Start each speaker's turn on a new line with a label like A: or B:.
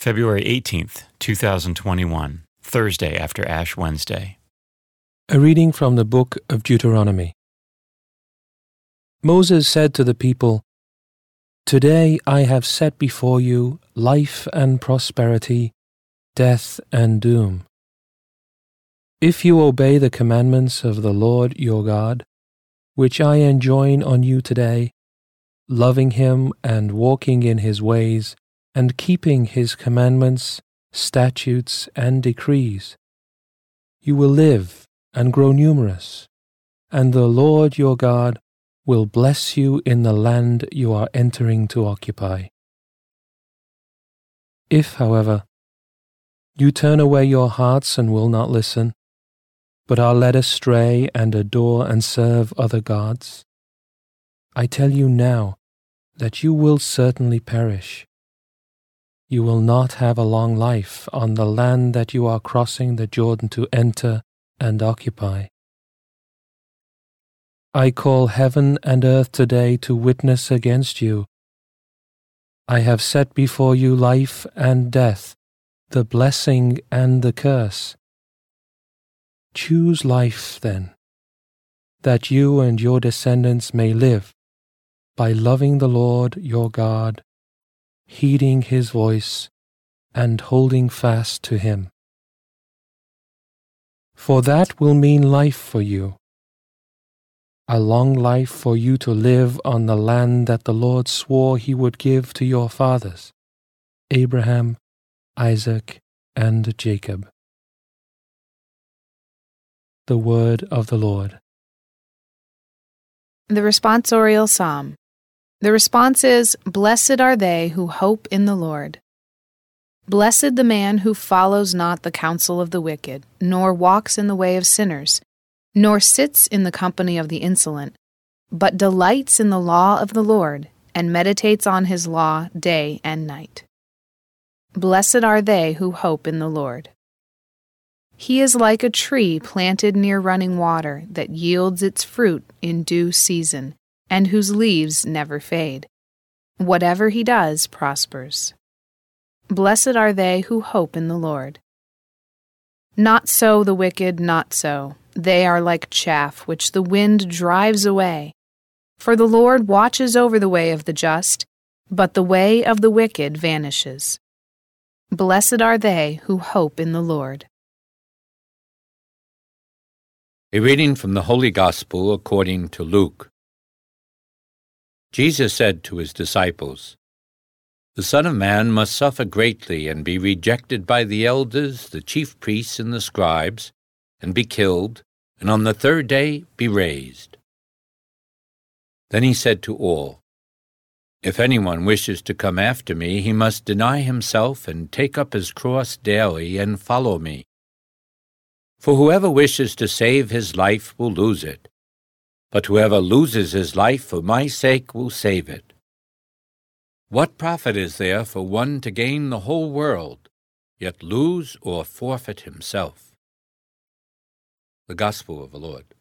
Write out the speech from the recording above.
A: February 18th, 2021, Thursday after Ash Wednesday.
B: A reading from the book of Deuteronomy. Moses said to the people, "Today I have set before you life and prosperity, death and doom. If you obey the commandments of the Lord your God, which I enjoin on you today, loving him and walking in his ways, and keeping his commandments, statutes, and decrees, you will live and grow numerous, and the Lord your God will bless you in the land you are entering to occupy. If, however, you turn away your hearts and will not listen, but are led astray and adore and serve other gods, I tell you now that you will certainly perish. You will not have a long life on the land that you are crossing the Jordan to enter and occupy. I call heaven and earth today to witness against you. I have set before you life and death, the blessing and the curse. Choose life, then, that you and your descendants may live by loving the Lord your God, heeding his voice, and holding fast to him. For that will mean life for you, a long life for you to live on the land that the Lord swore he would give to your fathers, Abraham, Isaac, and Jacob. The word of the Lord.
C: The responsorial psalm. The response is, "Blessed are they who hope in the Lord. Blessed the man who follows not the counsel of the wicked, nor walks in the way of sinners, nor sits in the company of the insolent, but delights in the law of the Lord, and meditates on his law day and night. Blessed are they who hope in the Lord. He is like a tree planted near running water that yields its fruit in due season, and whose leaves never fade. Whatever he does prospers. Blessed are they who hope in the Lord. Not so the wicked, not so. They are like chaff which the wind drives away. For the Lord watches over the way of the just, but the way of the wicked vanishes. Blessed are they who hope in the Lord."
D: A reading from the Holy Gospel according to Luke. Jesus said to his disciples, "The Son of Man must suffer greatly and be rejected by the elders, the chief priests, and the scribes, and be killed, and on the third day be raised." Then he said to all, "If anyone wishes to come after me, he must deny himself and take up his cross daily and follow me. For whoever wishes to save his life will lose it, but whoever loses his life for my sake will save it. What profit is there for one to gain the whole world, yet lose or forfeit himself?" The Gospel of the Lord.